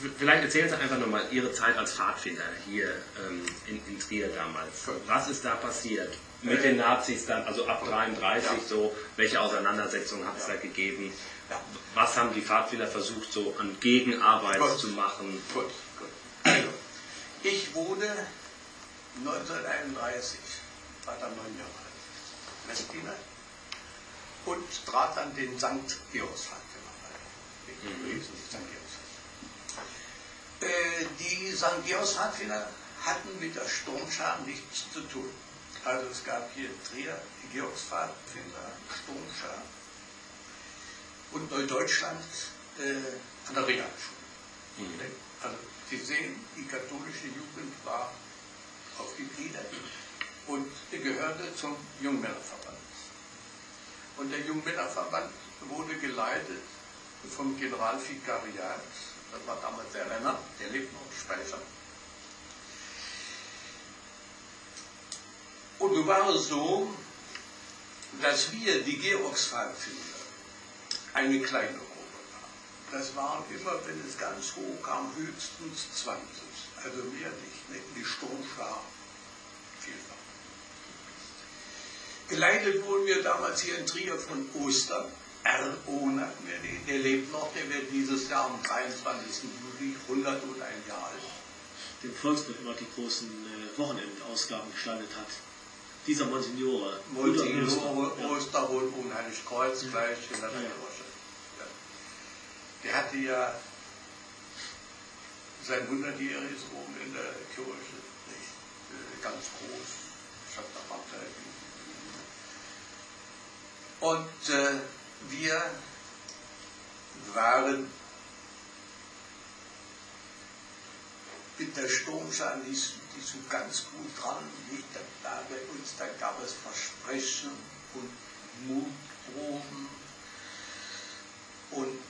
Vielleicht erzählen Sie einfach nochmal Ihre Zeit als Pfadfinder hier in Trier damals. Was ist da passiert mit den Nazis dann, also ab 1933 so, welche Auseinandersetzungen hat es da gegeben? Was haben die Pfadfinder versucht so an Gegenarbeit zu machen? Gut. Also, ich wurde 1931, war dann 9 Jahre alt, Messdiener, und trat an den St. Georgspfad. Die St. Georgspfadfinder hatten mit der Sturmschar nichts zu tun. Also es gab hier in Trier die Georgspfadfinder, Sturmschar und Neudeutschland an der Realschule. Also Sie sehen, die katholische Jugend war aufgegliedert und gehörte zum Jungmännerverband. Und der Jungmännerverband wurde geleitet vom Generalvikariat, das war damals der Renner, der lebt noch in Speicher. Und nun war es so, dass wir, die Georgspfadfinder, eine kleine Gruppe waren. Das waren immer, wenn es ganz hoch kam, höchstens 20, also mehr nicht, ne? Die Sturmschar vielfach. Geleitet wurden wir damals hier in Trier von Oster. R.O. nannten wir den, der lebt noch, der wird dieses Jahr am 23. Juli 101 Jahre alt. Dem Volksbund immer die großen Wochenendausgaben gestaltet hat. Dieser Monsignore. Oster und Unheilig Kreuz gleich hinter der Kirche. Ja. Der hatte ja sein 100-jähriges oben in der Kirche, nicht ganz groß, statt der Abteilung. Und wir waren mit der Sturmschar nicht so ganz gut dran. Nicht? Da gab es Versprechen und Mutproben und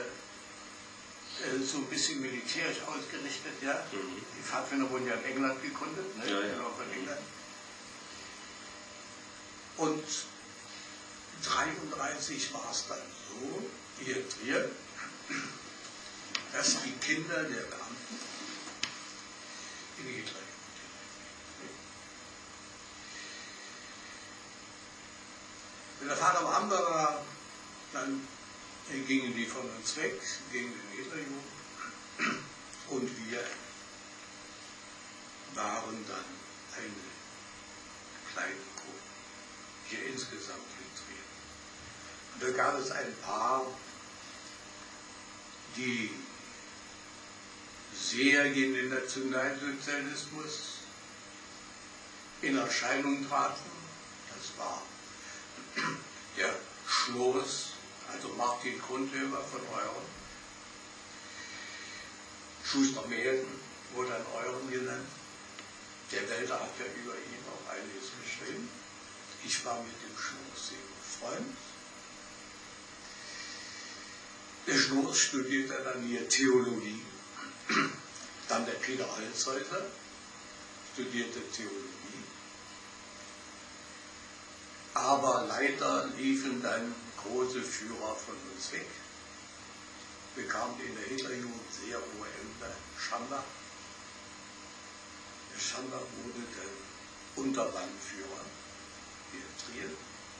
so ein bisschen militärisch ausgerichtet. Ja? Die Pfadfinder wurden ja in England gegründet, ne? Von England. Und 1933 war es dann so, hier in Trier, dass die Kinder der Beamten in die Hitlerjugend gingen. Wenn der Vater Beamter war, dann gingen die von uns weg, gingen in die Hitlerjugend und wir waren dann eine kleine Gruppe, hier insgesamt in Trier. Und da gab es ein paar, die sehr gegen den Nationalsozialismus in Erscheinung traten. Das war der Schloss, also Martin Grundhöfer von Euren. Schuster-Mehlden wurde an Euren genannt. Der Welter hat ja über ihn auch einiges geschrieben. Ich war mit dem Schloss sehr befreundet. Der Schloss studierte dann hier Theologie. Dann der Peter Holzhäuser studierte Theologie. Aber leider liefen dann große Führer von uns weg. Bekamen in der Hitlerjugend sehr hohe Ämter. Schander. Der Schander wurde der Unterlandführer hier in Trier.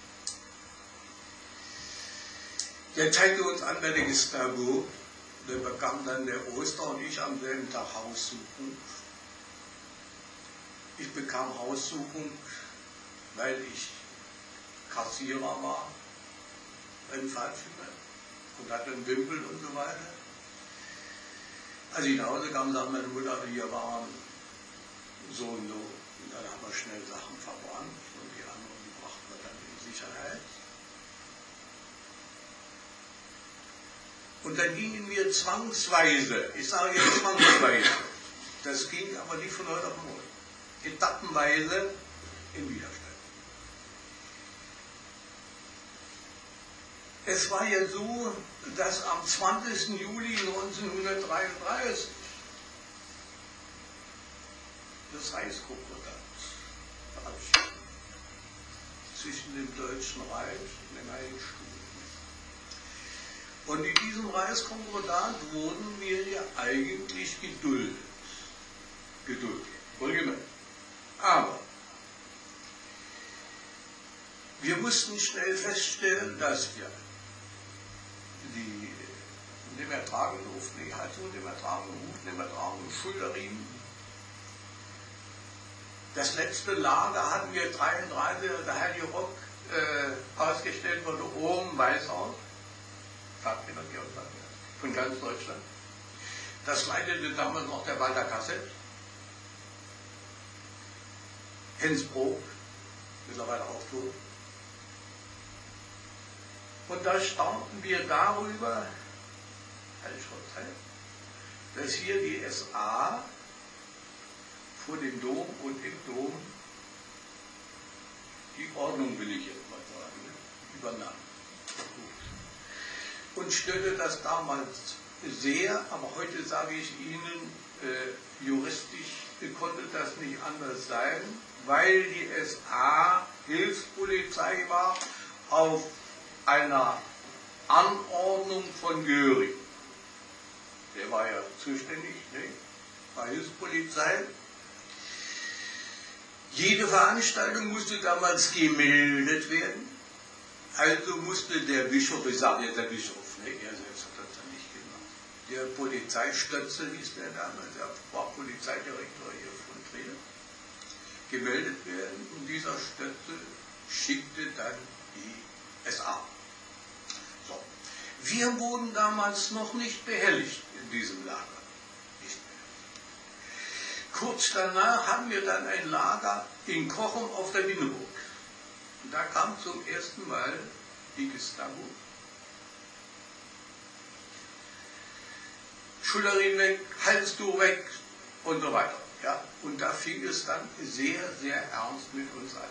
Der zeigte uns an bei der Gestapo. Da bekam dann der Oster und ich am selben Tag Haussuchung. Ich bekam Haussuchung, weil ich Kassierer war beim Pfadfinder und hatte einen Wimpel und so weiter. Als ich nach Hause kam, sagte meine Mutter, wir waren so und so. Und dann haben wir schnell Sachen verbrannt und die anderen brachten wir dann in Sicherheit. Und dann gingen wir zwangsweise, ich sage jetzt zwangsweise, das ging aber nicht von heute auf morgen, etappenweise in Widerstand. Es war ja so, dass am 20. Juli 1933 das Reichskonkordat verabschiedet zwischen dem Deutschen Reich und dem Heiligen Stuhl. Und in diesem Reichskonkordat wurden wir ja eigentlich geduldet. Wohlgemerkt. Aber wir mussten schnell feststellen, dass wir die nicht mehr tragende Haltung, nicht mehr tragende Hut, nicht mehr tragende Schulterriemen. Das letzte Lager hatten wir 1933, der Heilige Rock ausgestellt wurde, oben Weißhaus, von ganz Deutschland. Das leitete damals noch der Walter Kassett, Hensbrook, mittlerweile auch tot. Und da staunten wir darüber, dass hier die SA vor dem Dom und im Dom die Ordnung, will ich jetzt mal sagen, übernahm. Und störte das damals sehr, aber heute sage ich Ihnen, juristisch konnte das nicht anders sein, weil die SA Hilfspolizei war auf einer Anordnung von Göring. Der war ja zuständig, ne? War Hilfspolizei. Jede Veranstaltung musste damals gemeldet werden. Also musste der Bischof, ich sage jetzt der Bischof, ne? Er selbst hat das dann nicht gemacht. Der Polizeistötze hieß der damals, der war Polizeidirektor hier von Trier, gemeldet werden und dieser Stötze schickte dann die SA. So. Wir wurden damals noch nicht behelligt in diesem Lager. Nicht behelligt. Kurz danach haben wir dann ein Lager in Kochum auf der Winneburg. Und da kam zum ersten Mal die Gestapo. Schulterriemen weg, Halstuch weg und so weiter. Ja? Und da fing es dann sehr, sehr ernst mit uns an.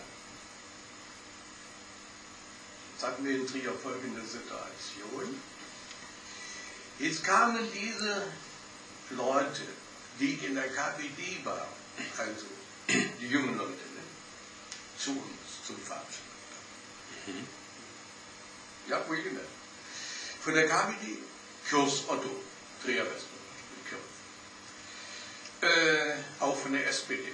Jetzt hatten wir in Trier folgende Situation. Jetzt kamen diese Leute, die in der KPD waren, also die jungen Leute, ne, zu uns zum Veranstalter. Ja, wo ich bin. Von der KPD, Kurs Otto, Trier West, auch von der SPD.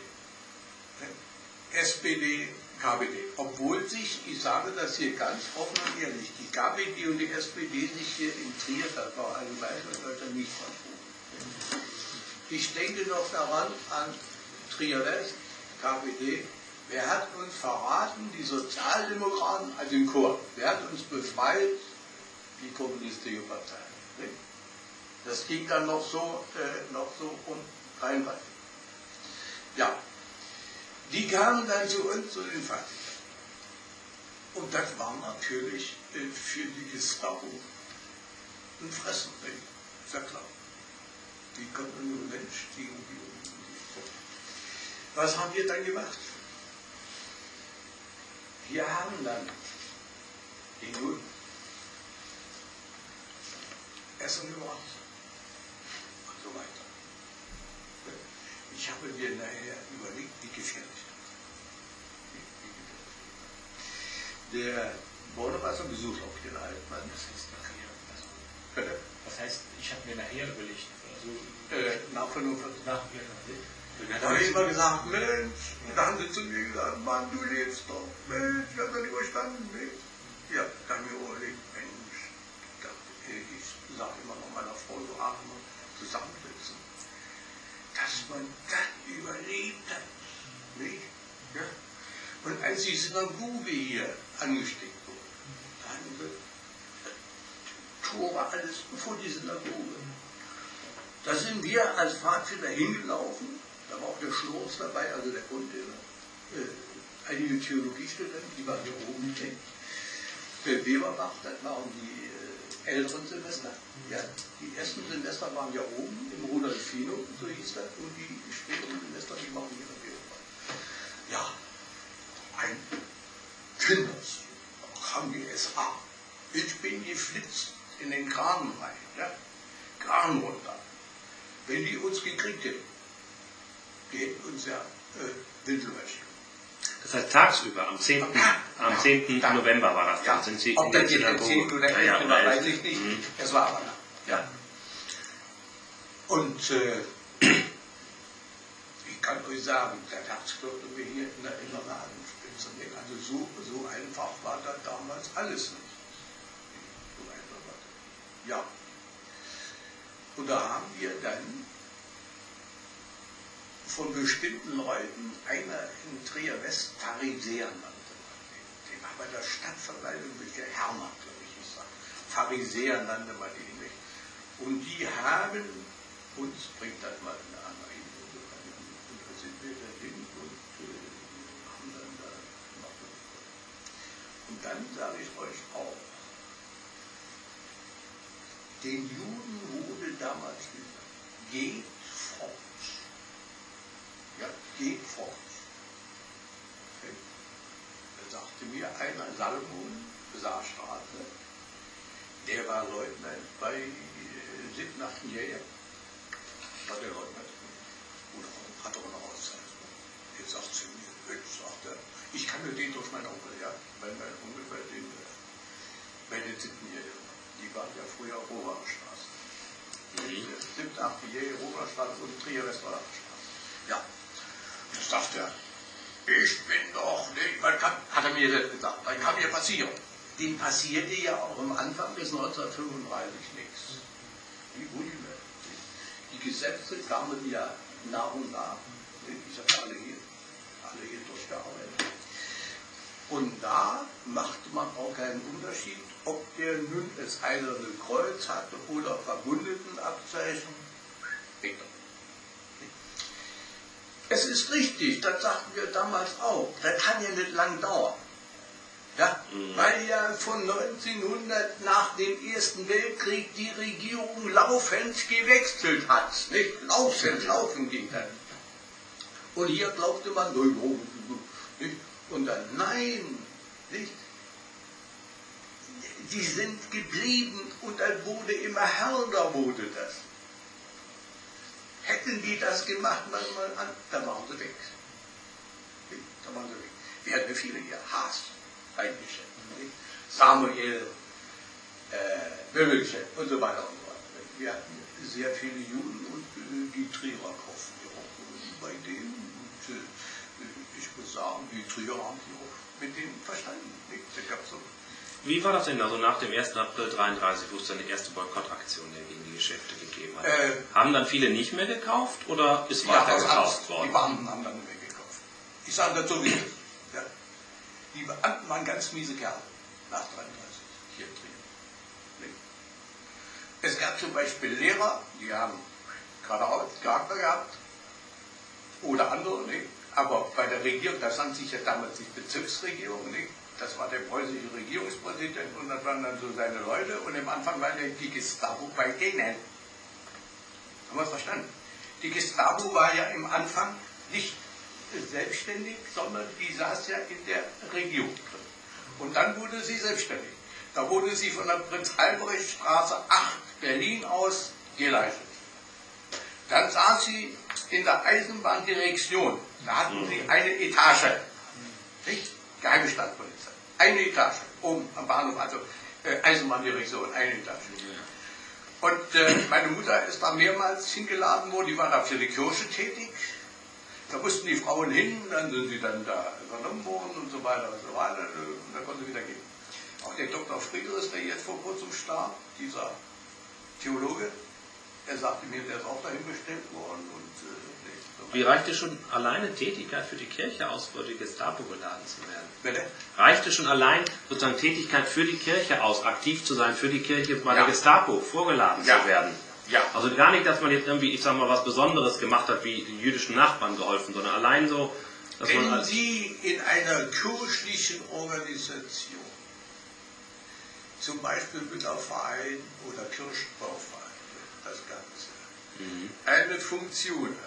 SPD, KPD. Obwohl sich, ich sage das hier ganz offen und ehrlich, die KPD und die SPD sich hier in Trier, das war ein Leute nicht verstanden. Ich denke noch daran an Trier West, KPD. Wer hat uns verraten? Die Sozialdemokraten, also den Chor. Wer hat uns befreit? Die Kommunistische Partei. Das ging dann noch so um 33. Ja, die kamen dann zu uns, zu den Feinden. Und das war natürlich für die Gestapo ein Fressen. Ist ja klar. Die konnten nur Mensch, die. Was haben wir dann gemacht? Wir haben dann den Juden Essen gebracht und so weiter. Ich habe mir nachher überlegt, wie gefährlich das ist. Der Bornewasser besucht auch den Altmann. Das heißt nachher. Also, was heißt, ich habe mir nachher überlegt? Also, nach 45. Nach Da habe ich immer gesagt, Mensch, da haben sie zu mir gesagt, Mann, du lebst doch, Mensch, ich habe das nicht verstanden, Mensch. Ja, da habe ich mir überlegt, Mensch, ich sage immer noch meiner Frau, so atmen, zusammensitzen, dass man das überlebt hat, nicht? Ja? Und als die Synagoge hier angesteckt wurde, da haben wir Tore, alles vor die Synagoge. Da sind wir als Pfadfinder hingelaufen. Da war auch der Schlurz dabei, also der Grundlehrer. Einige Theologiestudenten, die waren hier oben. Der Weberbach, das waren die älteren Semester. Ja, die ersten Semester waren ja oben im Rudolfino, so hieß das, und die späteren Semester, die waren hier in Weberbach. Ja, ein Kinders, haben die SA. Ich bin geflitzt in den Kran rein, ja, Kran runter. Wenn die uns gekriegt hätten, die hätten uns ja Windelwäsche. Das heißt tagsüber, am 10. November war das. Ja. Dann sind Sie Ob in das der jetzt am 10. oder 11. Ja, war, weiß ich nicht. Mhm. Es war aber da. Ja. Und ich kann euch sagen, der Herzglocken wir hier in der Ladenspitze, also so einfach war das damals alles nicht. So einfach war das. Ja. Und da haben wir dann von bestimmten Leuten, einer in Trier West, Pharisäer nannte man den war bei der Stadtverwaltung, der Hermann, glaube ich, hieß er. Pharisäer nannte man ihn nicht. Und die haben uns, bringt das mal in eine andere hin, und da sind wir dahin und haben dann da gemacht. Und dann sage ich euch auch, den Juden wurde damals gesagt, geht fort. Ja, geht fort. Okay. Da sagte mir einer, Salomon, Saarstraße, der war Leutnant bei Siebnachten Jäger. War der Leutnant? Oder hat er eine Auszeichnung? Jetzt sagt sie mir, sagt er, ich kann nur den durch meinen Onkel, ja, weil mein Onkel bei den Siebten Jäger war. Die waren ja früher Rohraumstraße. Siebnachten Jäger, Rohraumstraße und Trier-Westwalder-Straße. Ja. Jetzt sagt er, ich bin doch nicht, hat er mir selbst gesagt, was kann mir passieren? Dem passierte ja auch am Anfang bis 1935 nichts. Wie Rudimente. Die Gesetze kamen ja nach und nach. Ich habe alle hier durchgearbeitet. Und da machte man auch keinen Unterschied, ob der nun das Eiserne Kreuz hatte oder Verbundentenabzeichen. Bitte. Es ist richtig, das sagten wir damals auch, das kann ja nicht lang dauern. Ja? Weil ja von 1900 nach dem Ersten Weltkrieg die Regierung laufend gewechselt hat. Nicht? Laufend ging das. Und hier glaubte man, nicht? Und dann, nein, nicht? Die sind geblieben und dann wurde immer härter, wurde das. Hätten die das gemacht, dann waren sie weg. Da waren sie weg. Wir hatten viele hier, Haas, eingeschätzt, Samuel, Böbelchen und so weiter und so weiter. Wir hatten sehr viele Juden und die Trierer kaufen wir auch bei denen. Und ich muss sagen, die Trierer haben sich auch mit denen verstanden. Da gab's so. Wie war das denn also nach dem 1. April 1933, wo es dann die erste Boykottaktion gegen die Geschäfte gegeben hat? Haben dann viele nicht mehr gekauft oder ist weiter gekauft worden? Die Beamten haben dann nicht mehr gekauft. Ich sage das so wie es ist. Ja. Die Beamten waren ganz miese Kerle nach 1933 hier in Trier. Es gab zum Beispiel Lehrer, die haben geradeaus Charakter gehabt oder andere, nicht? Aber bei der Regierung, da stand sich ja damals die Bezirksregierung, nicht? Das war der preußische Regierungspräsident und das waren dann so seine Leute und am Anfang war die Gestapo bei denen. Haben wir es verstanden? Die Gestapo war ja im Anfang nicht selbstständig, sondern die saß ja in der Regierung drin. Und dann wurde sie selbstständig. Da wurde sie von der Prinz-Albrecht-Straße 8 Berlin aus geleitet. Dann saß sie in der Eisenbahndirektion. Da hatten sie eine Etage. Nicht? Geheime Stadtpolizei. Eine Etage, oben am Bahnhof, also Eisenbahndirektion, eine Etage. Und meine Mutter ist da mehrmals hingeladen worden, die war da für die Kirche tätig. Da mussten die Frauen hin, dann sind sie dann da übernommen worden und so weiter und so weiter. Und dann konnten sie wieder gehen. Auch der Dr. Friedrich, der jetzt vor kurzem starb, dieser Theologe, er sagte mir, der ist auch dahin bestellt worden. Und, wie reichte schon alleine Tätigkeit für die Kirche aus, vor die Gestapo geladen zu werden? Bitte? Reichte schon allein sozusagen Tätigkeit für die Kirche aus, aktiv zu sein, für die Kirche bei der Gestapo vorgeladen zu werden? Ja. Also gar nicht, dass man jetzt irgendwie, ich sag mal, was Besonderes gemacht hat, wie den jüdischen Nachbarn geholfen, sondern allein so, dass Wenn man Sie in einer kirchlichen Organisation, zum Beispiel Mütterverein oder Kirchenbauverein, das Ganze, eine Funktion haben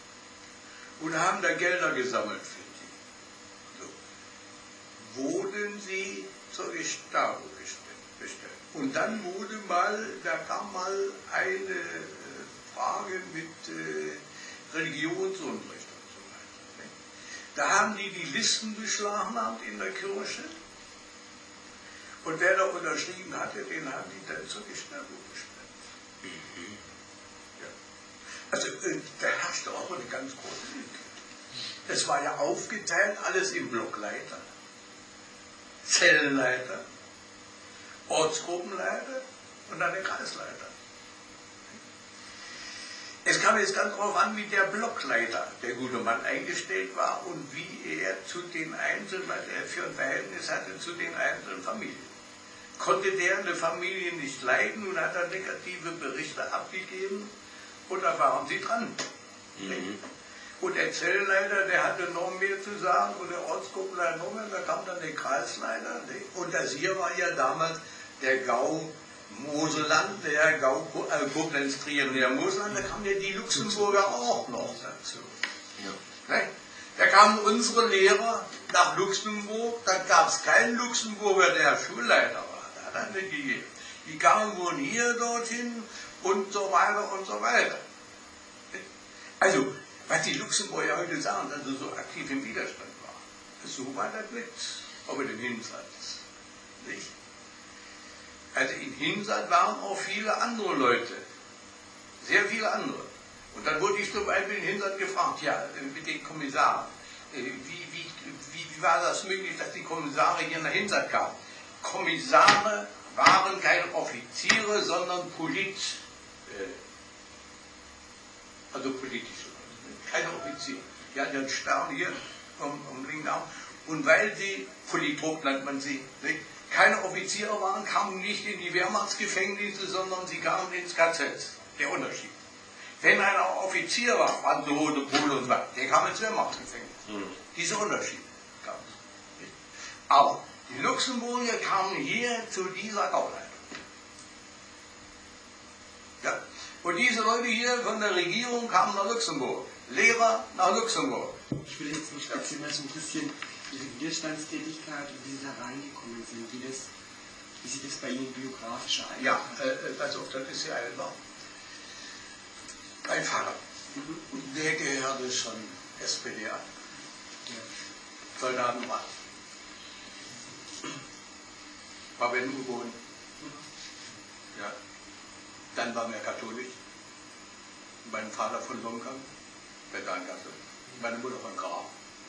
und haben da Gelder gesammelt für die, so, wurden Sie zur Gestapo bestellt. Und dann da kam mal eine Frage mit Religionsunterricht und so weiter. Da haben die Listen beschlagnahmt in der Kirche. Und wer da unterschrieben hatte, den haben die dann zur Gestapo gestellt. Ja. Also da herrschte auch eine ganz große Lücke. Es war ja aufgeteilt, alles im Blockleiter, Zellenleiter, Ortsgruppenleiter und dann der Kreisleiter. Es kam jetzt ganz darauf an, wie der Blockleiter, der gute Mann, eingestellt war und wie er zu den Einzelnen, was er für ein Verhältnis hatte zu den einzelnen Familien. Konnte der eine Familie nicht leiden und hat er negative Berichte abgegeben und da waren sie dran. Und der Zellenleiter, der hatte noch mehr zu sagen und der Ortsgruppenleiter noch mehr, da kam dann der Kreisleiter. Und das hier war ja damals der Gau Moselland, der Gau Koblenz, Trier und der Moselland, da kamen ja die Luxemburger auch noch dazu. Ja. Da kamen unsere Lehrer nach Luxemburg, da gab es keinen Luxemburger, der Schulleiter war. Da hat er nicht gegeben. Die kamen von hier dorthin und so weiter und so weiter. Also, was die Luxemburger heute sagen, dass sie so aktiv im Widerstand war, so war das nicht, aber im Hinsatz. Nicht? Also im Hinsatz waren auch viele andere Leute, sehr viele andere. Und dann wurde ich zum Beispiel im Hinsatz gefragt, ja, mit den Kommissaren, wie war das möglich, dass die Kommissare hier nach Hinsatz kamen? Kommissare waren keine Offiziere, sondern politische Leute, keine Offiziere. Die hatten einen Stern hier am linken Arm. Und weil sie, Politruk nennt man sie, nicht? Keine Offiziere waren, kamen nicht in die Wehrmachtsgefängnisse, sondern sie kamen ins KZ. Der Unterschied. Wenn einer Offizier war, waren so Rote Pole und so weiter, der kam ins Wehrmachtsgefängnis. Dieser Unterschied gab es. Aber die Luxemburger kamen hier zu dieser Gauleitung. Ja. Und diese Leute hier von der Regierung kamen nach Luxemburg. Lehrer nach Luxemburg. Ich will jetzt nicht speziell mal so ein bisschen Ihre Widerstandstätigkeit und wie Sie da reingekommen sind, wie sich das bei Ihnen biografisch eigentlich Ja, pass auf, das ist ja einfach. Mein Vater, der gehörte schon SPD an. Soldatenrat. War bei den U-Boden. Ja. Dann war er katholisch. Mein Vater von Lomkamp, der Dankasse. Meine Mutter von Graf.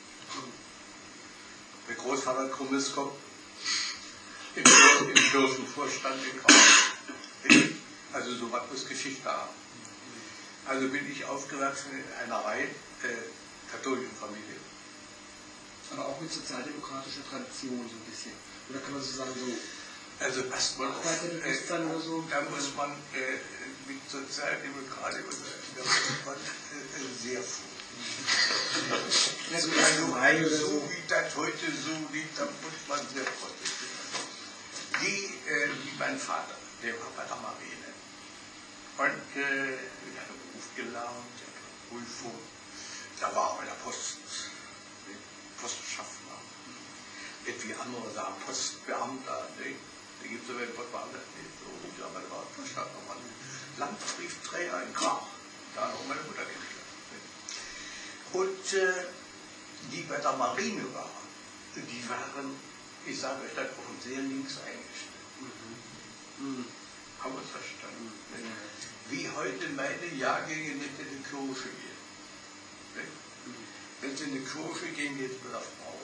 Der Großvater Krummiskop im Kirchenvorstand in Graf. Also so was muss Geschichte haben. Also bin ich aufgewachsen in einer rein katholischen Familie. Aber auch mit sozialdemokratischer Tradition so ein bisschen. Oder kann man so sagen, so. Also erstmal oder so. Da muss man mit Sozialdemokratie sehr froh. So wie das heute so liegt, da muss man sehr vorsichtig sein. Wie mein Vater, der war bei der Marine. Und er hat einen Beruf gelernt, der hat eine Prüfung. Da war er bei der Postschaffner. Nicht wie andere sagen, Postbeamter. Ne? Da gibt es aber einen Postbeamter, so gut, aber der war Postschaffner, man Landbriefträger in Krach. Da hat auch meine Mutter kennengelernt. Und die bei der Marine waren, die waren, ich sage euch das, auch sehr links eingestellt. Haben wir es verstanden? Wie heute meine Jahrgänge nicht in die Kirche gehen. Wenn sie in die Kirche gehen, geht es mit der Frau.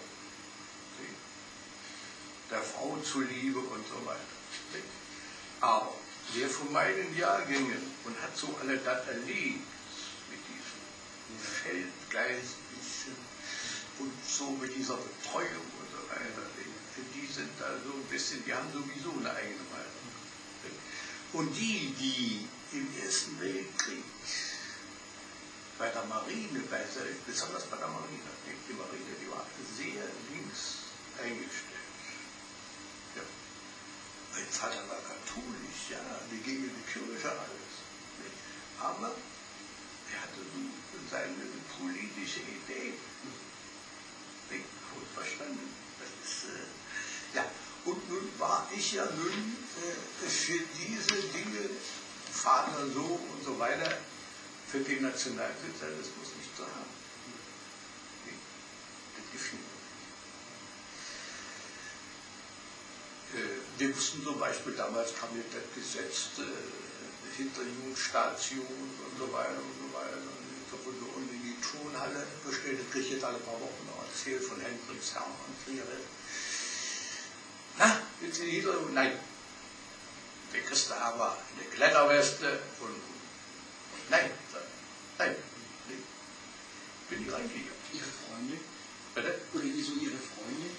Der Frau zuliebe und so weiter. Aber wer von meinen Jahrgängen und hat so alle das erlebt, mit diesem Feldgeistlichen und so mit dieser Betreuung und so weiter, die sind da so ein bisschen, die haben sowieso eine eigene Meinung. Und die im Ersten Weltkrieg bei der Marine, besonders bei der Marine, die Marine, die war sehr links eingestellt. Ja. Mein Vater war katholisch, ja, die ging in die Kirche alles. Aber er hatte seine politische Idee. Gut verstanden. Das ist, ja. Und nun war ich ja nun für diese Dinge, Vater so und so weiter, für den Nationalsozialismus nicht zu haben. gefunden. Wir wussten zum Beispiel, damals kam ja das Gesetz Hinterjugendstation und so weiter und so weiter. Und so wurde unten in die Turnhalle bestellt, das kriege ich jetzt alle paar Wochen noch erzählt von Hendricks Hermann Friere. Na, willst du die Hitler? Nein. Der kriegst du aber eine Kletterweste und nein, nein, bin nicht reingegangen. Ihre Freunde? Bitte? Oder wieso Ihre Freunde?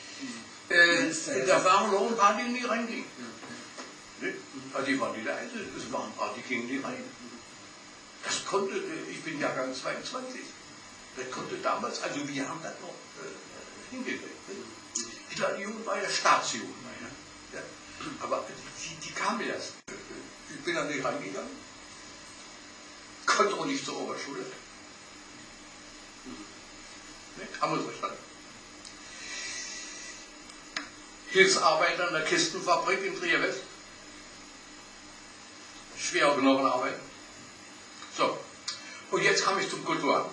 Da waren noch ein paar, die nicht reingingen. Ne? Also die waren nicht der Einzige, es waren ein paar, die gingen nicht rein. Das konnte, ich bin Jahrgang 22, das konnte damals, also wir haben das noch hingekriegt. Ne? Hitlerjugend war ja Staatsjugend. Ja? Aber die kamen erst. Ich bin da nicht reingegangen, konnte auch nicht zur Oberschule. Ne? Haben wir verstanden. Hilfsarbeiter in der Kistenfabrik in Trier-West. Schwer Knochenarbeit. So, und jetzt kam ich zum Kulturamt.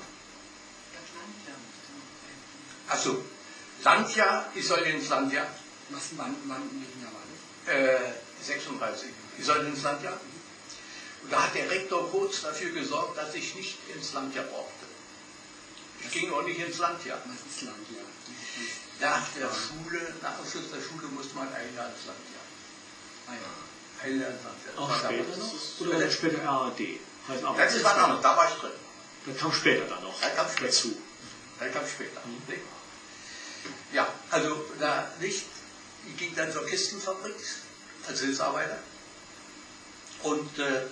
Achso, Landjahr, ich soll ins Landjahr. Wann in welchem Jahr war das? 36. Ich soll ins Landjahr. Und da hat der Rektor kurz dafür gesorgt, dass ich nicht ins Landjahr brauchte. Ich ging auch nicht ins Landjahr. Was ist Landjahr? Nach der Schule, nach Abschluss der Schule musste man ein Jahr ins Landjahr. Ein Jahr ins Landjahr. Auch später noch? Oder dann später RAD? Heißt auch Das ist was anderes, da war ich drin. dann kam später dann noch Das kam später. dazu. Das kam später. Ja, also da nicht, ich ging dann zur Kistenfabrik als Hilfsarbeiter und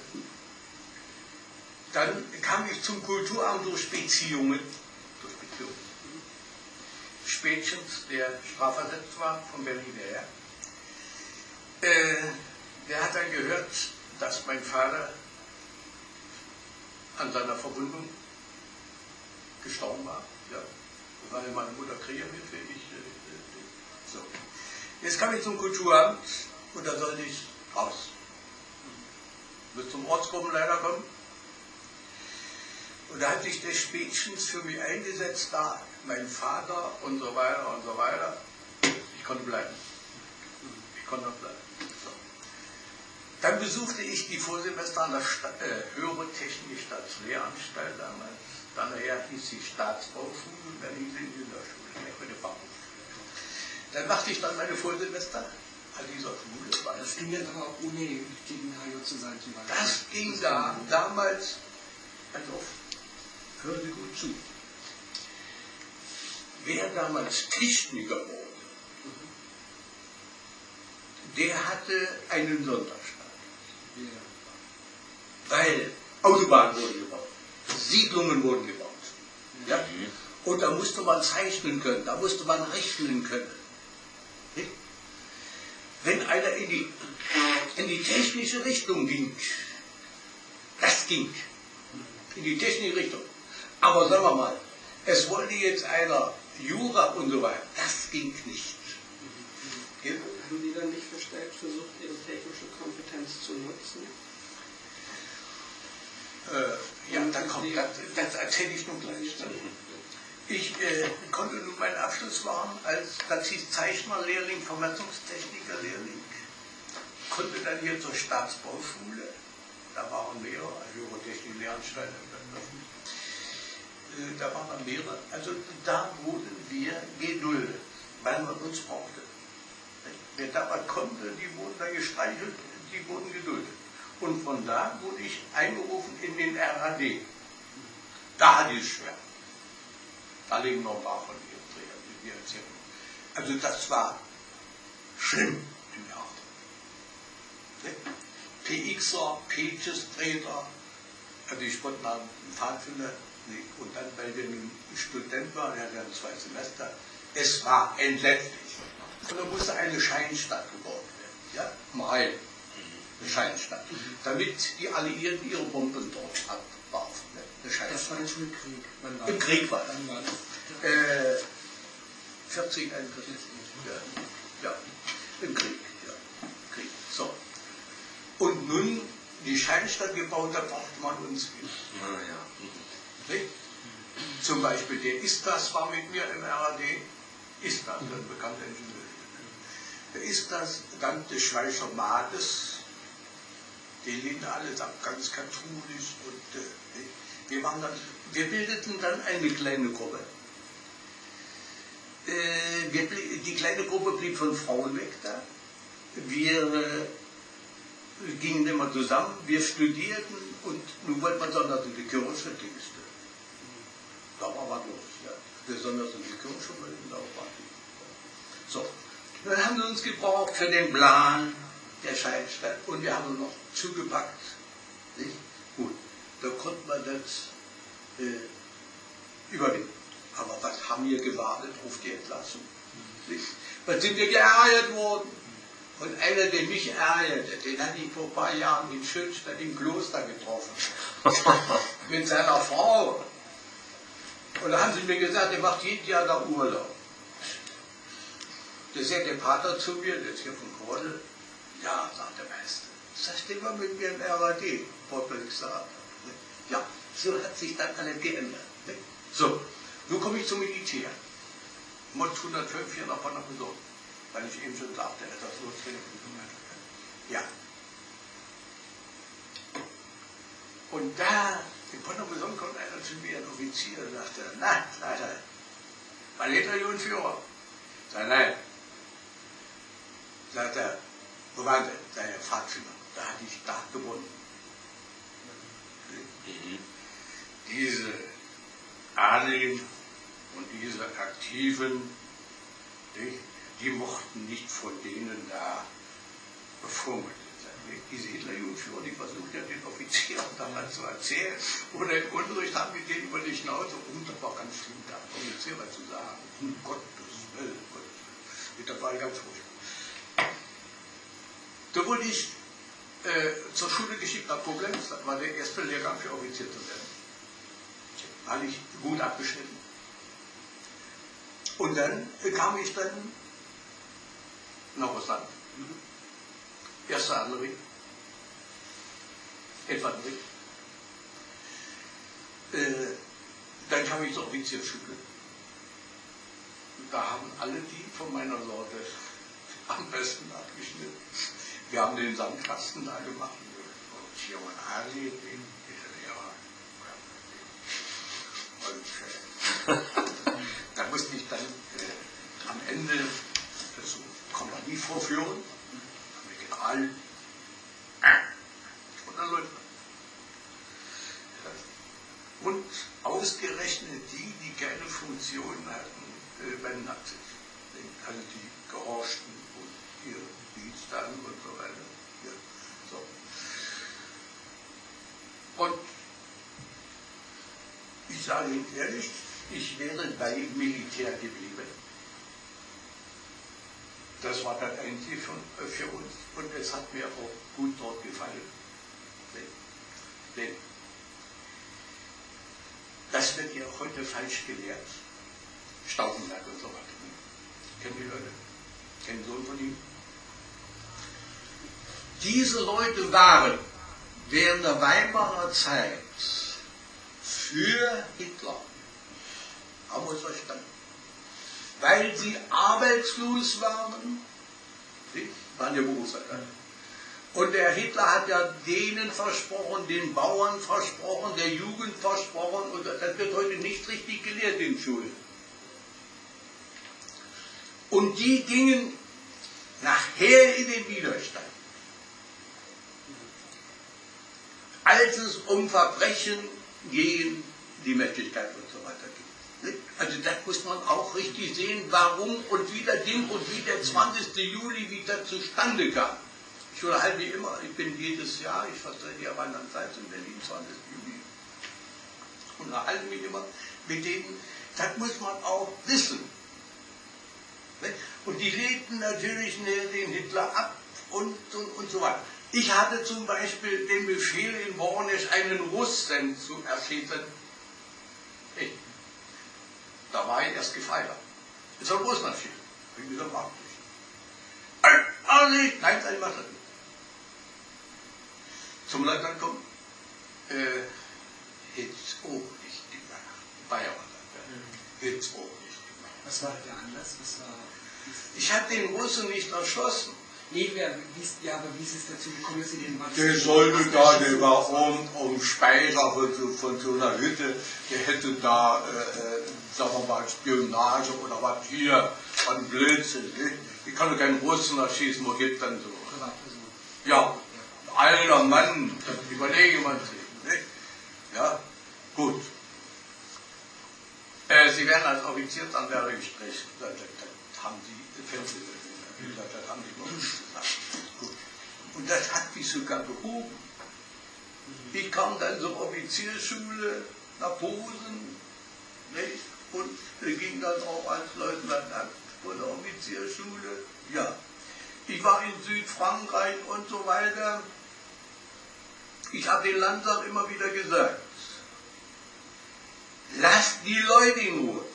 dann kam ich zum Kulturamt durch Beziehungen. Spätchens, der strafversetzt war von Berlin her. Der hat dann gehört, dass mein Vater an seiner Verwundung gestorben war. Ja. Weil meine Mutter kriegerhilfe, so. Jetzt kam ich zum Kulturamt und da sollte ich raus. Bis zum Ortsgruppenleiter kommen. Und da hat sich der Spätchens für mich eingesetzt, da mein Vater und so weiter und so weiter. Ich konnte bleiben. Ich konnte noch bleiben. So. Dann besuchte ich die Vorsemester an der Höhere Technische Staatslehranstalt damals. Dann nachher hieß sie Staatsbauschule und dann hieß sie Ingenieurschule, heute Fachhochschule. Dann machte ich dann meine Vorsemester an dieser Schule. Das ging dann aber auch ohne gegen HJ zu sein zum Beispiel. Das ging da damals, also hören Sie gut zu. Wer damals Techniker wurde, der hatte einen Sonderstatus. Ja. Weil Autobahnen wurden gebaut, Siedlungen wurden gebaut. Ja? Und da musste man zeichnen können, da musste man rechnen können. Nicht? Wenn einer in die technische Richtung ging, das ging, in die technische Richtung. Aber sagen wir mal, es wollte jetzt einer Jura und so weiter, das ging nicht. Ja? Haben die dann nicht verstärkt versucht, ihre technische Kompetenz zu nutzen? Ja, dann kommt, das erzähle ich nun gleich. Ich konnte nun meinen Abschluss machen als Zeichnerlehrling, Vermessungstechnikerlehrling. Konnte dann hier zur Staatsbauschule, da waren mehrere, höhere technische Lehranstalt, da waren dann mehrere, also da wurden wir geduldet, weil man uns brauchte. Wer da was konnte, die wurden da gestreichelt, die wurden geduldet. Und von da wurde ich einberufen in den RAD. Da hatte ich es schwer. Da leben noch ein paar von die Erzählungen. Also das war schlimm, die Art. PXer, Pages, Treter, also die spontan Pfadfinder. Und dann, weil wir ein Student waren, er hatte dann 2 Semester, es war entsetzlich. Und da musste eine Scheinstadt gebaut werden. Ja? Mal eine Scheinstadt. Damit die Alliierten ihre Bomben dort abwarfen. Ne? Das war schon im Krieg. Wann war Im Krieg war das. Wann war das? 40, 41. Ja, im Krieg. Ja. Krieg. So. Und nun die Scheinstadt gebaut, da braucht man uns wieder. Ah, ja. Nicht? Zum Beispiel der Istas war mit mir im RAD. Istas, ein bekannter Ingenieur. Der Istas, dann der Schweizer Mades, die lehnten alles ab, ganz katholisch. Und wir bildeten dann eine kleine Gruppe. Die kleine Gruppe blieb von Frauen weg da. Wir gingen immer zusammen, wir studierten und nun wollte man dann in die Kirche Dienste. Da war was los, ja. Besonders in die Kirche, weil da war die. So, dann haben sie uns gebraucht für den Plan der Scheidstadt und wir haben noch zugepackt. Nicht? Gut, da konnte man das überwinden. Aber was haben wir gewartet auf die Entlassung? Nicht? Was sind wir geärgert worden? Und einer, der mich ärgerte, den hatte ich vor ein paar Jahren in Schönstadt im Kloster getroffen. Mit seiner Frau. Und da haben sie mir gesagt, er macht jedes Jahr da Urlaub. Da sagt der Pater zu mir, der ist hier von Kordel, ja, sagt der Meister, das steht mal mit mir im RAD, Vorbildstheater. Ja, so hat sich dann alles geändert. So, nun komme ich zum Militär. Mod 105 hier nach Panamaison. Weil ich eben schon sagte, etwas losgehen. Ja. Und da, in Panamaison kommt einer zu mir, ein Offizier, und sagte, na, Leiter, mein Hitlerjugendführer. Sagt, nein. Sagt er, wo war denn sein Pfadfinder? Da hatte ich stark gewonnen. Diese Adligen und diese Aktiven, die mochten nicht von denen da bevormundet sein. Diese Hitlerjugendführer, die versucht ja den Offizieren damals zu erzählen, oder im Unterricht haben die denen über die Schnauze, das war ganz schlimm, da Offizier was zu sagen. Gottes Willen, Gottes Willen. Das war ganz furchtbar. Da wurde ich zur Schule geschickt nach Koblenz, das war der erste Lehrgang für Offizier zu werden. Habe ich gut abgeschnitten. Und dann kam ich dann nach Russland. Erste Artillerie. Infanterie. Dann kam ich zur Offiziersschule. Da haben alle die von meiner Sorte am besten abgeschnitten. Wir haben den Sandkasten da gemacht. Und hier und Ali, den und da musste ich dann am Ende so Kompanie vorführen, mit General und dann Leutnant. Und ausgerechnet die, die keine Funktion hatten beim Nazis. Also die gehorchten und ihre Dienst dann und so weiter. Ja, so. Und ich sage Ihnen ehrlich, ich wäre beim Militär geblieben. Das war das Einzige für uns und es hat mir auch gut dort gefallen. Denn das wird ja heute falsch gelehrt. Stauffenberg und so weiter. Kennen die Leute? Kennen so einen von Ihnen? Diese Leute waren während der Weimarer Zeit für Hitler. Haben wir es verstanden? Weil sie arbeitslos waren, waren ja Berufsarbeiter. Und der Hitler hat ja denen versprochen, den Bauern versprochen, der Jugend versprochen, und das wird heute nicht richtig gelehrt in Schulen. Und die gingen nachher in den Widerstand. Als es um Verbrechen gegen die Menschlichkeit und so weiter ging. Also das muss man auch richtig sehen, warum und wie das Ding und wie der 20. Juli, wie das zustande kam. Ich unterhalte mich immer, ich bin jedes Jahr, ich vertrete ja Rheinland-Pfalz in Berlin, 20. Juli. Und unterhalte mich immer mit denen, das muss man auch wissen. Und die legten natürlich den Hitler ab und so weiter. Ich hatte zum Beispiel den Befehl in Wornisch, einen Russen zu erschießen. Da war ich erst gefeiert. Es soll Russland schießen. Ich gesagt, mag nicht. Nein, ich mach das nicht. Zum Leutnant kommen, jetzt auch nicht gemacht. Bayer war da. Was war der Anlass? Ich habe den Russen nicht erschossen. Nee, aber wie ist es dazu gekommen, dass Sie den Der sollte da, der war um Speicher von so einer Hütte, der hätte da, sagen wir mal, Spionage oder was hier, an Blödsinn. Ich kann doch keinen Russen erschießen, wo gibt dann so? Ja, alter Mann, überlege man sich. Nicht? Ja, gut. Sie werden als Offiziersanwärter gesprochen. Das haben Sie, das haben die noch nicht gesagt. Gut. Und das hat mich sogar behoben. Ich kam dann zur Offiziersschule nach Posen, nicht? Und ging dann auch als Leutnant ab von der Offiziersschule. Ja. Ich war in Südfrankreich und so weiter. Ich habe den Landtag immer wieder gesagt, lasst die Leute in Ruhe.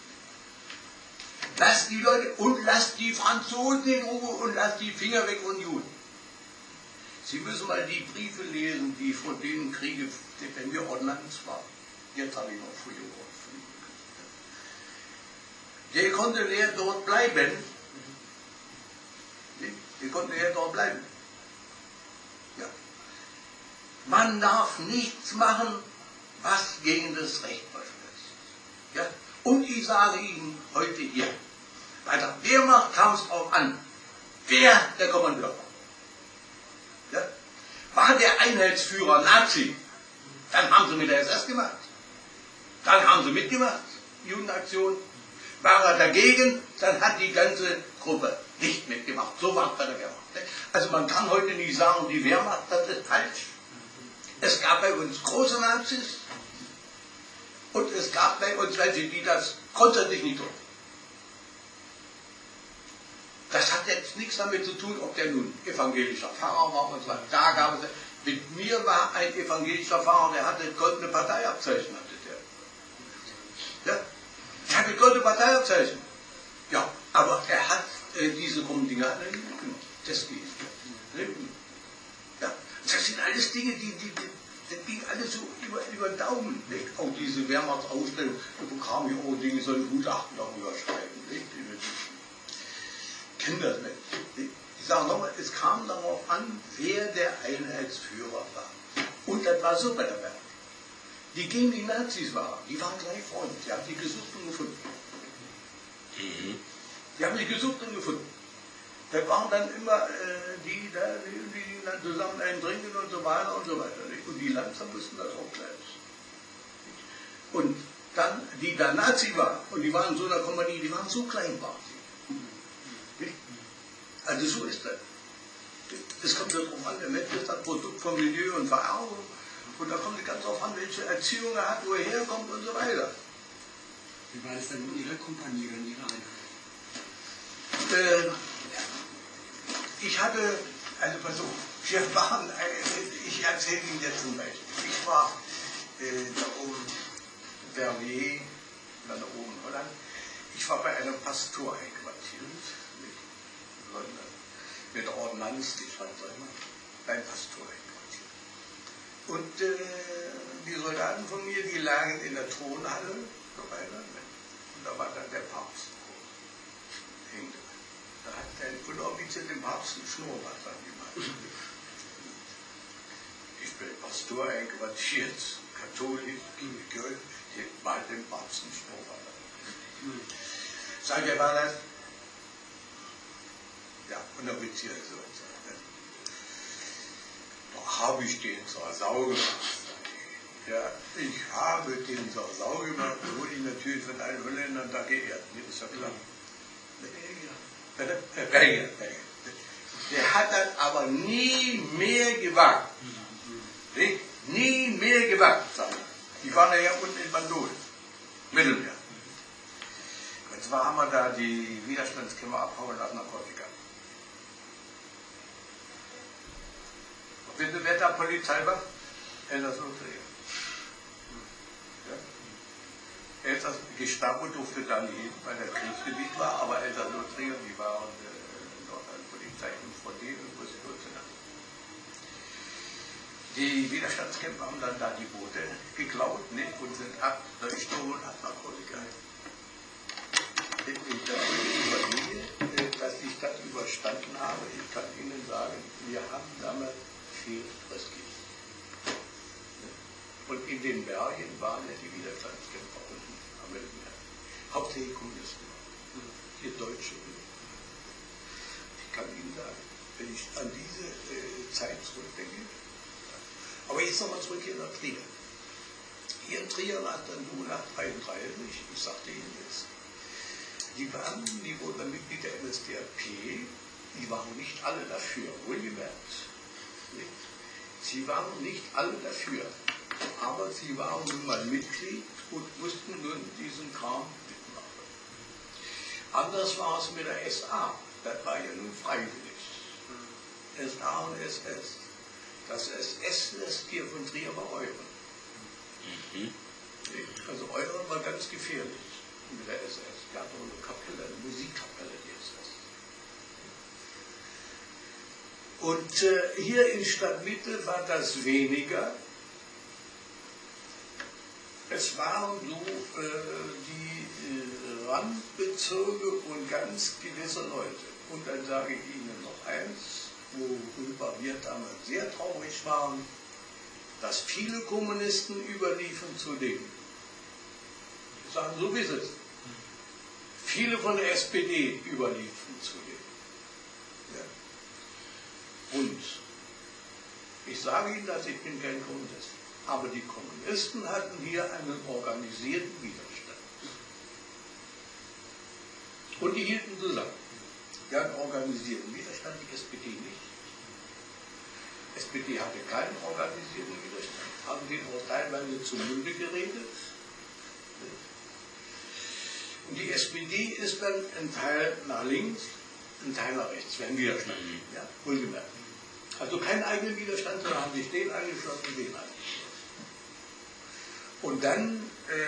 Lasst die Leute und lasst die Franzosen in Ruhe und lasst die Finger weg von Juden. Sie müssen mal die Briefe lesen, die von denen Kriege, wenn wir Ordnanz waren. Jetzt habe ich noch früher gehört. Der konnte leer dort bleiben. Der konnte leer dort bleiben. Ja. Man darf nichts machen, was gegen das Recht verstößt. Ja? Und ich sage Ihnen heute hier, bei der Wehrmacht kam es auch an, wer der Kommandeur war. Ja? War der Einheitsführer Nazi, dann haben sie mit der SS gemacht. Dann haben sie mitgemacht, Judenaktion. War er dagegen, dann hat die ganze Gruppe nicht mitgemacht. So war es bei der Wehrmacht. Also man kann heute nicht sagen, die Wehrmacht, das ist falsch. Es gab bei uns große Nazis und es gab bei uns welche, die das grundsätzlich nicht tun. Das hat jetzt nichts damit zu tun, ob der nun evangelischer Pfarrer war und so weiter. Da gab es, mit mir war ein evangelischer Pfarrer, der hatte goldene Parteiabzeichen. Ja? Er hatte goldene Parteiabzeichen. Ja, aber er hat diese krummen Dinge alle nicht mitgenommen. Das geht. Ja, das sind alles Dinge, das ging alles so über den Daumen weg. Auch diese Wehrmachtsausstellung, da bekam ich auch Dinge, so ein Gutachten darüber schreiben. Nicht? Kennen das nicht. Ich sage nochmal, es kam darauf an, wer der Einheitsführer war. Und das war so bei der Wehrmacht. Die gegen die Nazis waren, die waren gleich Freunde. Die haben die gesucht und gefunden. Die haben die gesucht und gefunden. Da waren dann immer die dann zusammen einen trinken und so weiter und so weiter. Und die Lanzer wussten das auch gleich. Und dann, die da Nazi waren, und die waren in so einer Kompanie, die waren so klein waren sie. Also so ist das. Das kommt darauf an, der Mensch ist das Produkt von Milieu und Vererbung. Und da kommt es ganz darauf an, welche Erziehung er hat, wo er herkommt und so weiter. Wie war das dann in Ihrer Kompanie oder in Ihrer Einheit? Ich hatte, also versucht, wir waren, ich erzähle Ihnen jetzt zum Beispiel. Ich war da oben, Verviers, dann da oben in Holland. Ich war bei einem Pastor einquartiert, mit der Ordnanz, die schreibt immer, beim Pastor einquartiert. Und die Soldaten von mir, die lagen in der Thronhalle, so weiter, und da war dann der Papst. Da hat der Unteroffizier dem Papst einen Schnurrbart angemacht. Ich bin Pastor einquartiert, katholisch, Kirche, der mal dem Papst einen Schnurrbart an. Sagt er, war das? Ja, Unteroffizier so. Da habe ich den zur Sau gemacht. Ja, ich habe den zur Sau gemacht, wurde ich natürlich von allen Holländern da geehrt. Ist ja klar. Belgier. Der hat das aber nie mehr gewagt. Nie mehr gewagt. Die waren ja unten in Bandol, Mittelmeer. Und zwar haben wir da die Widerstandskämpfer abhauen lassen nach Korsika. Wissen Sie, wer da Polizei war? Elsass-Lothringen. Ja? Elsass Gestapo durfte da nicht hin, weil das Kriegsgebiet war, aber Elsass-Lothringen, die waren dort als Polizei im VD und wusste die Widerstandskämpfer haben dann da die Boote geklaut, nicht, und sind ab Richtung und ab nach Korsika. Wenn ich darüber überlege, dass ich das überstanden habe, ich kann Ihnen sagen, wir haben damals viel riskiert. Und in den Bergen waren ja die Widerstandskämpfer unten am Mittelmeer. Hauptsächlich Kommunisten. Hier Deutsche. Ich kann Ihnen sagen, wenn ich an diese Zeit zurückdenke. Aber jetzt nochmal zurück hier nach Trier. Hier in Trier nach dann nur nach 33, ich sagte Ihnen jetzt, die Beamten, die wurden Mitglied der NSDAP, die waren nicht alle dafür, wohlgemerkt. Sie waren nicht alle dafür, aber sie waren nun mal Mitglied und mussten nun diesen Kram mitmachen. Anders war es mit der SA, das war ja nun freiwillig. SA und SS. Das SS-Nest hier von Trier war Euren. Also Euren war ganz gefährlich mit der SS. Die hatten eine Kapelle, eine Musikkapelle, die SS. Und hier in Stadtmitte war das weniger. Es waren so die Randbezirke und ganz gewisse Leute. Und dann sage ich Ihnen noch eins, worüber wir damals sehr traurig waren, dass viele Kommunisten überliefen zu denen. Ich sage, so ist es. Viele von der SPD überliefen zu denen. Ja. Und ich sage Ihnen das, ich bin kein Kommunist. Aber die Kommunisten hatten hier einen organisierten Widerstand. Und die hielten zusammen. Die hatten organisierten Widerstand, die SPD nicht. Die SPD hatte keinen organisierten Widerstand, haben den auch teilweise zum Munde geredet. Und die SPD ist dann ein Teil nach links, ein Teil nach rechts, wenn Widerstand. Ja, wohlgemerkt. Also keinen eigenen Widerstand, sondern haben sich den eingeschlossen, den eingeschlossen. Und dann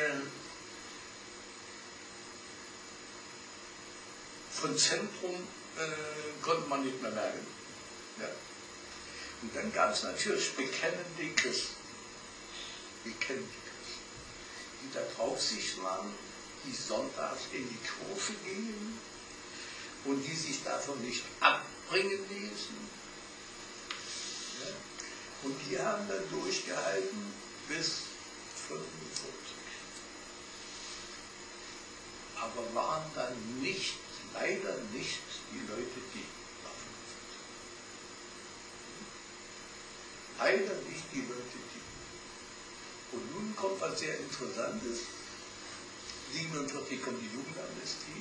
von Zentrum konnte man nicht mehr merken. Ja. Und dann gab es natürlich bekennende Christen, die da drauf sich waren, die sonntags in die Kurve gingen und die sich davon nicht abbringen ließen. Ja. Und die haben dann durchgehalten bis 45. Aber waren dann nicht, leider nicht die Leute, die Waffen geführt haben. Leider nicht die Leute, die. Und nun kommt was sehr Interessantes. 1947 kommt die Jugendamnestie.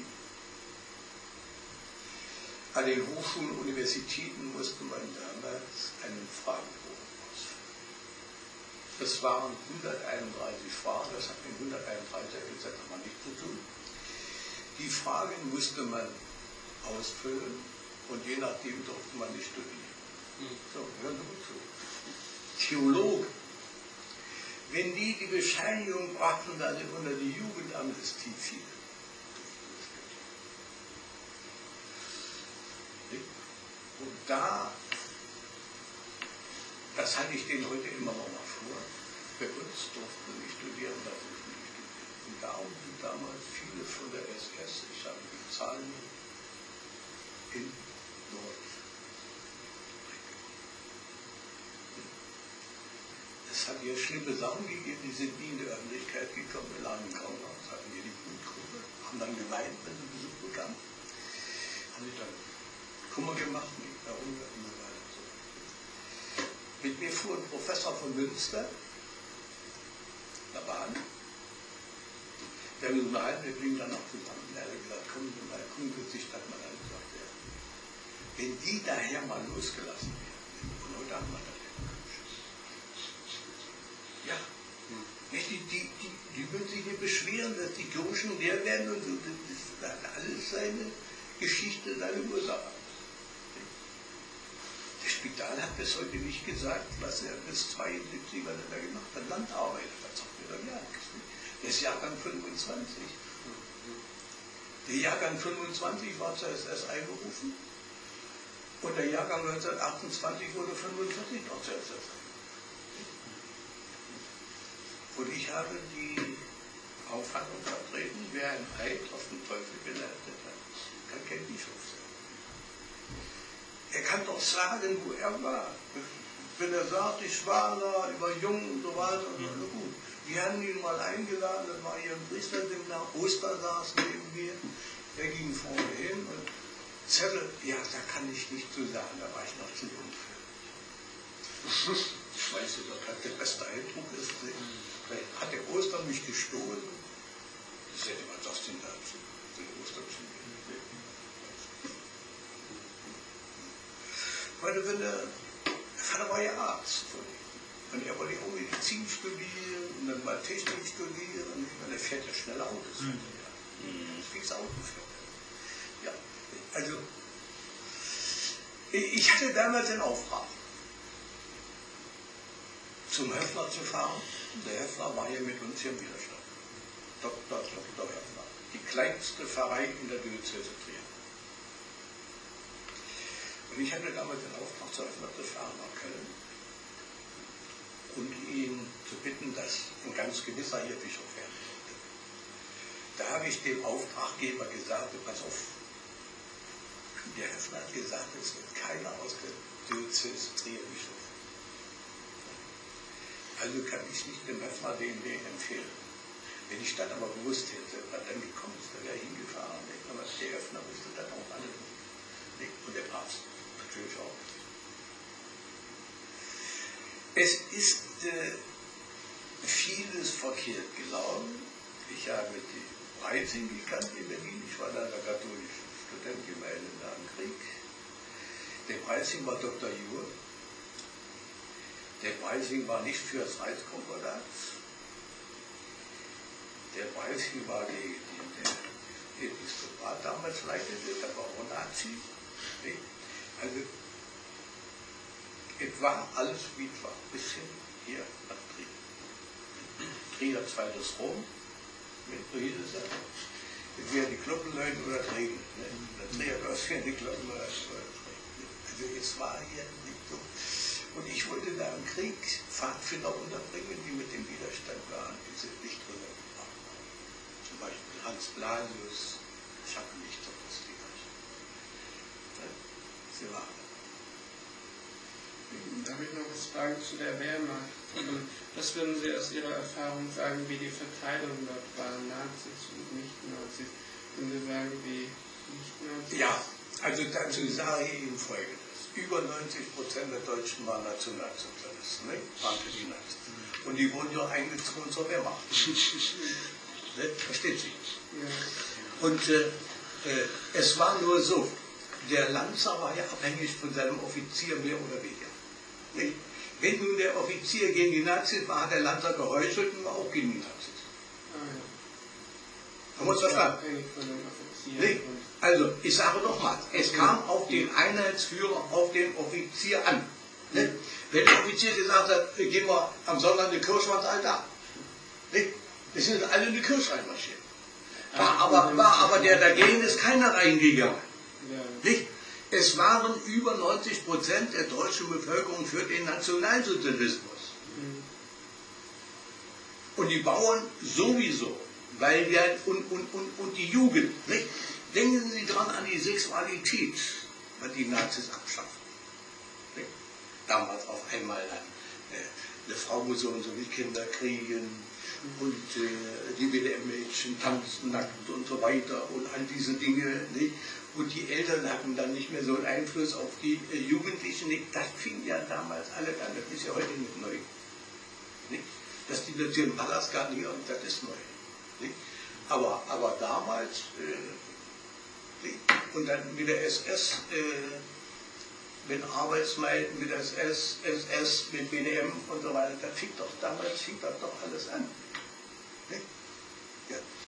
An den Hochschulen und Universitäten musste man damals einen Fragebogen ausfüllen. Es waren 131 Fragen, das hat mit 131 Gesetz mal nichts zu tun. Die Fragen musste man ausfüllen und je nachdem durfte man nicht studieren. So, hören Sie gut zu. Theologen, wenn die Bescheinigung brachten, dass sie unter die Jugendamnestie fielen. Und da, das hatte ich denen heute immer noch mal vor, bei uns durften wir nicht studieren, da durften wir nicht studieren. Und darum sind damals viele von der SS, ich habe die Zahlen in Nord. Es hat hier schlimme Sachen gegeben, die sind nie in die Öffentlichkeit gekommen, wir lagen im Krankenhaus, hatten hier die Blutgruppe, haben dann geweint, wenn sie Besuch bekamen. Haben sich dann Kummer gemacht, nicht mehr und so weiter. So. Mit mir fuhr ein Professor von Münster, der Bahn, der wir unterhalten, wir blieben dann auch zusammen. Er hat gesagt, kommen Sie mal, gucken Sie sich das mal an, sagt er. Wenn die daher mal losgelassen werden, und heute haben wir das. Ja, die würden sich nicht beschweren, dass die Kirchen leer werden und so. Das hat alles seine Geschichte, seine Ursache. Das Spital hat bis heute nicht gesagt, was er bis 72, was er da gemacht hat, Landarbeit, das sagt mir doch ja nichts. Der ist Jahrgang 25. Der Jahrgang 25 war zur SS einberufen und der Jahrgang 1928 wurde 45 noch zur SS einberufen. Und ich habe die Auffassung vertreten, wer einen Eid auf den Teufel geleitet hat, kann kein Bischof sein. Er kann doch sagen, wo er war. Wenn er sagt, ich war da, ich war jung und so weiter, na gut. Wir haben ihn mal eingeladen, das war hier im Priesterseminar, Oster saß neben mir, er ging vorne hin und Zettel, ja, da kann ich nicht zu sagen, da war ich noch zu jung für. Ich weiß nicht, das der beste Eindruck ist, hat der Oster mich gestohlen? Ich hätte, was sagst du denn dazu? Den Oster zu gehen. Weil wenn der Vater war ja Arzt von ihm. Und er wollte auch Medizin studieren und dann mal Technik studieren. Und er fährt ja schnell Autos. Das fix Auto fährt. Ja, also ich hatte damals den Auftrag, zum Höffner zu fahren. Der Höffner war hier mit uns hier im Widerstand. Dr. Höffner. Die kleinste Pfarrei in der Diözese Trier. Und ich hatte damals den Auftrag, zu Höffner zu fahren nach Köln und ihn zu bitten, dass ein ganz gewisser hier Bischof werden sollte. Da habe ich dem Auftraggeber gesagt, pass auf, der Höffner hat gesagt, es wird keiner aus der Diözese Trier Bischof. Also kann ich nicht dem Höffner den Weg empfehlen. Wenn ich das aber gewusst hätte, was dann gekommen ist, dann wäre ich hingefahren. Aber der Höffner wusste das auch alle nicht. Und der Arzt natürlich auch. Es ist vieles verkehrt gelaufen. Ich habe die Preising gekannt in Berlin. Ich war da der katholische Student gemeldet nach dem Krieg. Der Preising war Dr. Juhr. Der Preising war nicht für das Reichskonkordat. Der Preising war der Episkopat damals leitete, der war auch Nazi. Also, es war alles wie es war, bis hin hier nach Trier. Trier zweites Rom, mit Brüder sagen. Es wäre die Glocken läuten oder es regnet. Der Trier gab es die Glocken oder es regnet. Also, es war hier nicht so. Und ich wollte da im Krieg Pfadfinder unterbringen, die mit dem Widerstand waren, die sind nicht drüber gebracht worden. Zum Beispiel Hans Blasius, Schappenlichter, das die Sie waren. Darf ich noch was fragen zu der Wehrmacht? Was würden Sie aus Ihrer Erfahrung sagen, wie die Verteilung dort war, Nazis und Nicht-Nazis? Würden Sie sagen, wie Nicht-Nazis? Ja, also dazu sage ich Ihnen Folgendes. Über 90% der Deutschen waren Nationalsozialisten, ne? Waren für die Nazis. Und die wurden ja eingezogen zur Wehrmacht. Ne? Versteht sich? Ja. Und es war nur so, der Lanzer war ja abhängig von seinem Offizier mehr oder weniger. Nicht? Wenn nun der Offizier gegen die Nazis war, hat der Lanzer geheuchelt und war auch gegen die Nazis. Haben wir uns verstanden? Nee. Also, ich sage nochmal, es kam auf den Einheitsführer, auf den Offizier an. Ne? Wenn der Offizier gesagt hat, gehen wir am Sonntag in die Kirche, waren alle da. Ne? Wir sind alle in die Kirche reinmarschiert. War aber der dagegen ist keiner reingegangen. Nicht? Es waren über 90% der deutschen Bevölkerung für den Nationalsozialismus. Und die Bauern sowieso, weil wir, und die Jugend, nicht? Denken Sie dran an die Sexualität, was die Nazis abschaffen. Nicht? Damals auf einmal eine Frau muss so und so wie Kinder kriegen und die WDR-Mädchen tanzen nackt und so weiter und all diese Dinge. Nicht? Und die Eltern hatten dann nicht mehr so einen Einfluss auf die Jugendlichen. Nicht? Das fing ja damals alle an, das ist ja heute nicht neu. Nicht? Dass die plötzlich im Palast garnieren, das ist neu. Nicht? Aber damals, und dann mit der SS, mit Arbeitsmeiden, mit SS, mit BDM und so weiter, das fing doch damals, fing das doch alles an. Nicht? Ja.